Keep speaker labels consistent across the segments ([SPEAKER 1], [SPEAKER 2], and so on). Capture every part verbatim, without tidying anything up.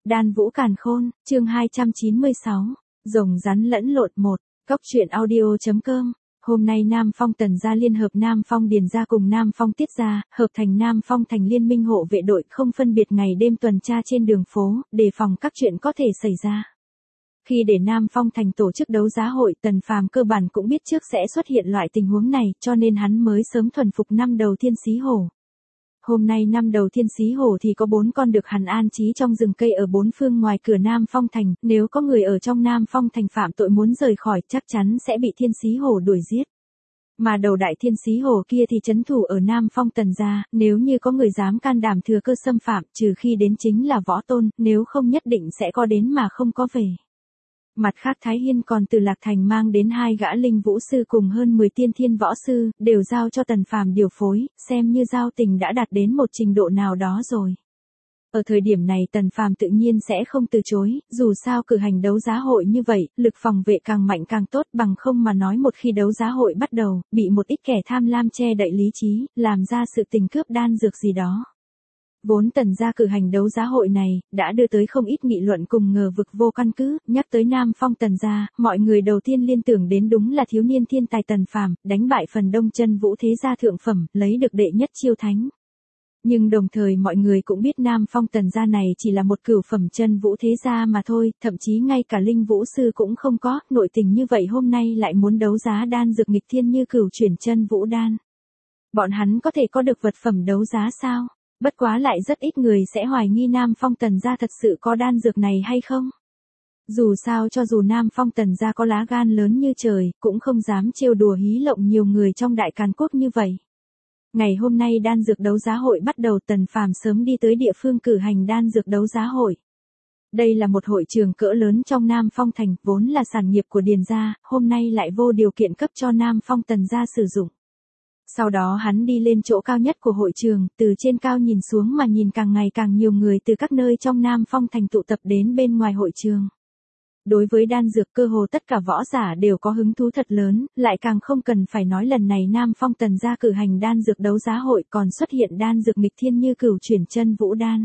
[SPEAKER 1] Đan Vũ Càn Khôn, chương hai trăm chín mươi sáu, rồng rắn lẫn lộn một, Cốc truyện audio.com. Hôm nay Nam Phong Tần gia liên hợp Nam Phong Điền gia cùng Nam Phong Tiết gia, hợp thành Nam Phong thành liên minh hộ vệ đội, không phân biệt ngày đêm tuần tra trên đường phố, đề phòng các chuyện có thể xảy ra. Khi để Nam Phong thành tổ chức đấu giá hội, Tần Phàm cơ bản cũng biết trước sẽ xuất hiện loại tình huống này, cho nên hắn mới sớm thuần phục năm đầu thiên xí hổ. Hôm nay năm đầu thiên xí hổ thì có bốn con được hắn an trí trong rừng cây ở bốn phương ngoài cửa Nam Phong thành, nếu có người ở trong Nam Phong thành phạm tội muốn rời khỏi, chắc chắn sẽ bị thiên xí hổ đuổi giết. Mà đầu đại thiên xí hổ kia thì trấn thủ ở Nam Phong Tần gia, nếu như có người dám can đảm thừa cơ xâm phạm, trừ khi đến chính là võ tôn, nếu không nhất định sẽ có đến mà không có về. Mặt khác Thái Hiên còn từ Lạc Thành mang đến hai gã linh vũ sư cùng hơn mười tiên thiên võ sư, đều giao cho Tần Phàm điều phối, xem như giao tình đã đạt đến một trình độ nào đó rồi. Ở thời điểm này Tần Phàm tự nhiên sẽ không từ chối, dù sao cử hành đấu giá hội như vậy, lực phòng vệ càng mạnh càng tốt, bằng không mà nói một khi đấu giá hội bắt đầu, bị một ít kẻ tham lam che đậy lý trí, làm ra sự tình cướp đan dược gì đó. Vốn Tần gia cử hành đấu giá hội này, đã đưa tới không ít nghị luận cùng ngờ vực vô căn cứ, nhắc tới Nam Phong Tần gia, mọi người đầu tiên liên tưởng đến đúng là thiếu niên thiên tài Tần Phàm, đánh bại phần đông chân vũ thế gia thượng phẩm, lấy được đệ nhất chiêu thánh. Nhưng đồng thời mọi người cũng biết Nam Phong Tần gia này chỉ là một cửu phẩm chân vũ thế gia mà thôi, thậm chí ngay cả linh vũ sư cũng không có, nội tình như vậy hôm nay lại muốn đấu giá đan dược nghịch thiên như cửu chuyển chân vũ đan. Bọn hắn có thể có được vật phẩm đấu giá sao? Bất quá lại rất ít người sẽ hoài nghi Nam Phong Tần gia thật sự có đan dược này hay không. Dù sao cho dù Nam Phong Tần gia có lá gan lớn như trời, cũng không dám trêu đùa hí lộng nhiều người trong Đại Càn Quốc như vậy. Ngày hôm nay đan dược đấu giá hội bắt đầu, Tần Phàm sớm đi tới địa phương cử hành đan dược đấu giá hội. Đây là một hội trường cỡ lớn trong Nam Phong thành, vốn là sản nghiệp của Điền gia, hôm nay lại vô điều kiện cấp cho Nam Phong Tần gia sử dụng. Sau đó hắn đi lên chỗ cao nhất của hội trường, từ trên cao nhìn xuống mà nhìn càng ngày càng nhiều người từ các nơi trong Nam Phong thành tụ tập đến bên ngoài hội trường. Đối với đan dược cơ hồ tất cả võ giả đều có hứng thú thật lớn, lại càng không cần phải nói lần này Nam Phong Tần gia cử hành đan dược đấu giá hội còn xuất hiện đan dược nghịch thiên như cửu chuyển chân vũ đan.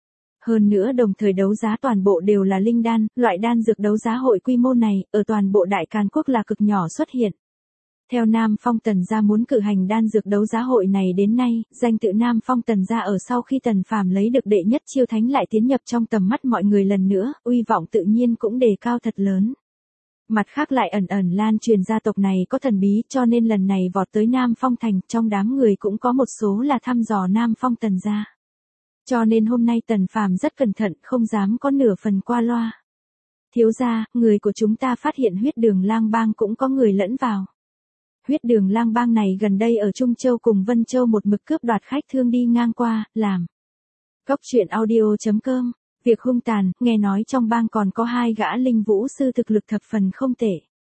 [SPEAKER 1] Hơn nữa đồng thời đấu giá toàn bộ đều là linh đan, loại đan dược đấu giá hội quy mô này, ở toàn bộ Đại Càn Quốc là cực nhỏ xuất hiện. Theo Nam Phong Tần gia muốn cử hành đan dược đấu giá hội này đến nay, danh tự Nam Phong Tần gia ở sau khi Tần Phàm lấy được đệ nhất chiêu thánh lại tiến nhập trong tầm mắt mọi người lần nữa, uy vọng tự nhiên cũng đề cao thật lớn. Mặt khác lại ẩn ẩn lan truyền gia tộc này có thần bí, cho nên lần này vọt tới Nam Phong thành, trong đám người cũng có một số là thăm dò Nam Phong Tần gia. Cho nên hôm nay Tần Phàm rất cẩn thận, không dám có nửa phần qua loa. Thiếu gia, người của chúng ta phát hiện huyết đường lang bang cũng có người lẫn vào. Huyết đường lang bang này gần đây ở Trung Châu cùng Vân Châu một mực cướp đoạt khách thương đi ngang qua, làm. Cốc truyện audio.com, việc hung tàn, nghe nói trong bang còn có hai gã linh vũ sư thực lực thập phần không tệ.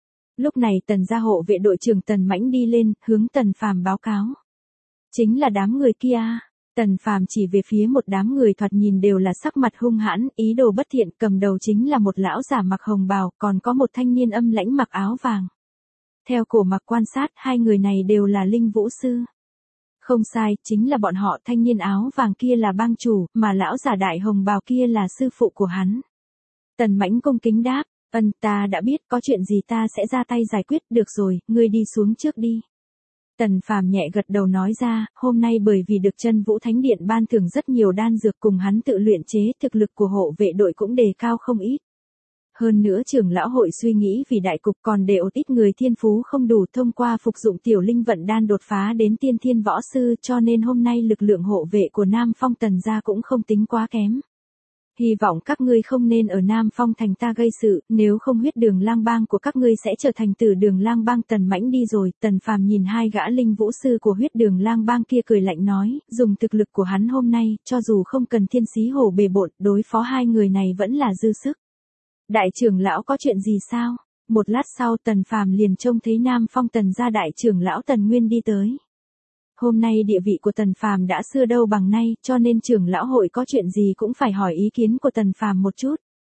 [SPEAKER 1] Lúc này Tần gia hộ vệ đội trưởng Tần Mãnh đi lên, hướng Tần Phàm báo cáo. Chính là đám người kia. Tần Phàm chỉ về phía một đám người thoạt nhìn đều là sắc mặt hung hãn, ý đồ bất thiện, cầm đầu chính là một lão giả mặc hồng bào, còn có một thanh niên âm lãnh mặc áo vàng. Theo cổ mặc quan sát, hai người này đều là linh vũ sư. Không sai, chính là bọn họ, thanh niên áo vàng kia là bang chủ, mà lão giả đại hồng bào kia là sư phụ của hắn. Tần Mãnh cung kính đáp, ân ta đã biết, có chuyện gì ta sẽ ra tay giải quyết, được rồi, ngươi đi xuống trước đi. Tần Phàm nhẹ gật đầu nói ra, hôm nay bởi vì được Chân Vũ Thánh Điện ban thưởng rất nhiều đan dược cùng hắn tự luyện chế, thực lực của hộ vệ đội cũng đề cao không ít. Hơn nữa trưởng lão hội suy nghĩ vì đại cục còn để ột ít người thiên phú không đủ thông qua phục dụng tiểu linh vận đan đột phá đến tiên thiên võ sư, cho nên hôm nay lực lượng hộ vệ của Nam Phong Tần gia cũng không tính quá kém. Hy vọng các ngươi không nên ở Nam Phong thành ta gây sự, nếu không huyết đường lang bang của các ngươi sẽ trở thành tử đường lang bang. Tần Mãnh đi rồi, Tần Phàm nhìn hai gã linh vũ sư của huyết đường lang bang kia cười lạnh nói, dùng thực lực của hắn hôm nay, cho dù không cần thiên xí hổ bề bộn, đối phó hai người này vẫn là dư sức. Đại trưởng lão có chuyện gì sao? Một lát sau Tần Phàm liền trông thấy Nam Phong Tần gia đại trưởng lão Tần Nguyên đi tới. Hôm nay địa vị của Tần Phàm đã xưa đâu bằng nay, cho nên trưởng lão hội có chuyện gì cũng phải hỏi ý kiến của Tần Phàm một chút.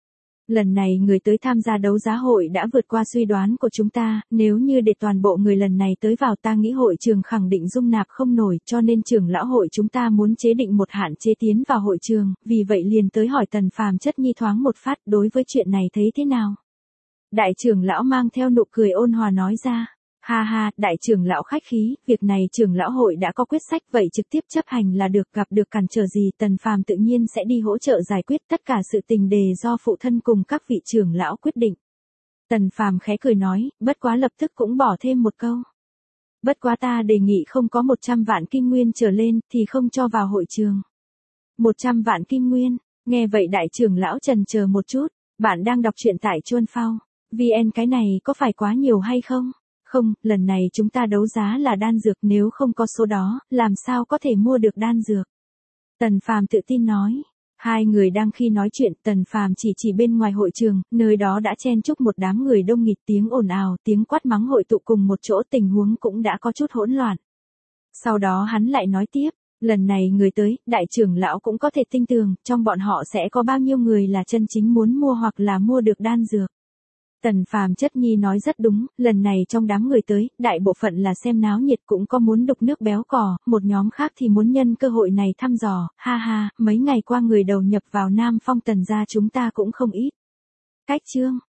[SPEAKER 1] Lần này người tới tham gia đấu giá hội đã vượt qua suy đoán của chúng ta, nếu như để toàn bộ người lần này tới vào ta nghĩ hội trường khẳng định dung nạp không nổi, cho nên trưởng lão hội chúng ta muốn chế định một hạn chế tiến vào hội trường, vì vậy liền tới hỏi Tần Phàm chất nhi thoáng một phát, đối với chuyện này thấy thế nào? Đại trưởng lão mang theo nụ cười ôn hòa nói ra. Ha ha, đại trưởng lão khách khí, việc này trưởng lão hội đã có quyết sách, vậy trực tiếp chấp hành là được, gặp được cản trở gì Tần Phàm tự nhiên sẽ đi hỗ trợ giải quyết, tất cả sự tình đề do phụ thân cùng các vị trưởng lão quyết định. Tần Phàm khẽ cười nói, bất quá lập tức cũng bỏ thêm một câu. Bất quá ta đề nghị không có một trăm vạn kim nguyên trở lên thì không cho vào hội trường. một trăm vạn kim nguyên, nghe vậy đại trưởng lão chần chờ một chút, bạn đang đọc truyện tại Chuan Phao. vê en cái này có phải quá nhiều hay không? Không, lần này chúng ta đấu giá là đan dược, nếu không có số đó, làm sao có thể mua được đan dược? Tần Phàm tự tin nói. Hai người đang khi nói chuyện, Tần Phàm chỉ chỉ bên ngoài hội trường, nơi đó đã chen chúc một đám người đông nghịt, tiếng ồn ào, tiếng quát mắng hội tụ cùng một chỗ, tình huống cũng đã có chút hỗn loạn. Sau đó hắn lại nói tiếp, lần này người tới, đại trưởng lão cũng có thể tin tưởng, trong bọn họ sẽ có bao nhiêu người là chân chính muốn mua hoặc là mua được đan dược. Tần Phàm chất nhi nói rất đúng, lần này trong đám người tới, đại bộ phận là xem náo nhiệt, cũng có muốn đục nước béo cò, một nhóm khác thì muốn nhân cơ hội này thăm dò, ha ha, mấy ngày qua người đầu nhập vào Nam Phong Tần gia chúng ta cũng không ít. Cách chương